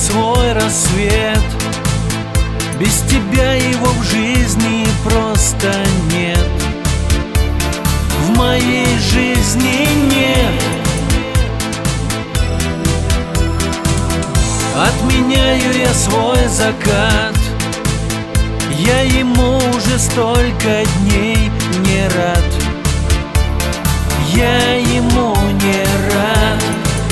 свой рассвет. Без тебя его в жизни просто нет. В моей жизни нет. Отменяю я свой закат. Я ему уже столько дней не рад. Я ему не рад.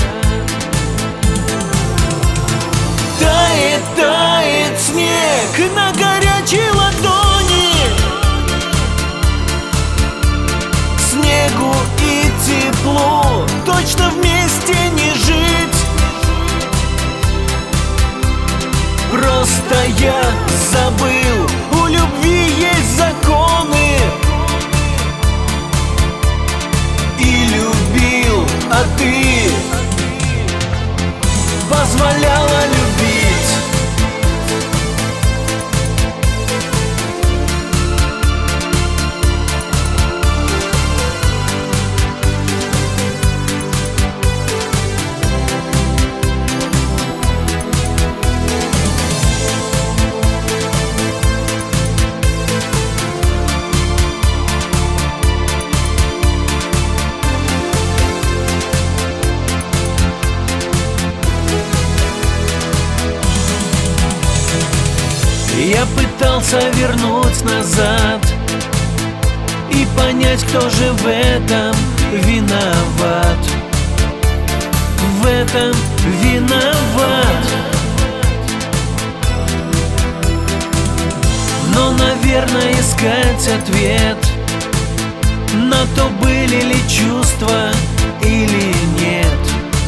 Тает, тает снег на горячей ладони. Снегу и теплу точно вместе не жить. Просто я забыл, у любви есть законы. И любил, а ты позволяла любить. Я пытался вернуть назад и понять, кто же в этом виноват. В этом виноват. Но, наверное, искать ответ на то, были ли чувства или нет,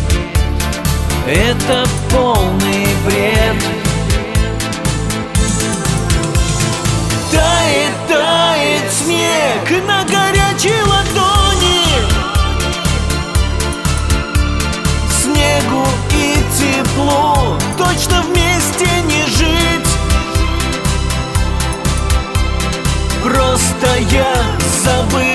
это полный бред. Тает, тает снег на горячей ладони. Снегу и теплу точно вместе не жить. Просто я забыл,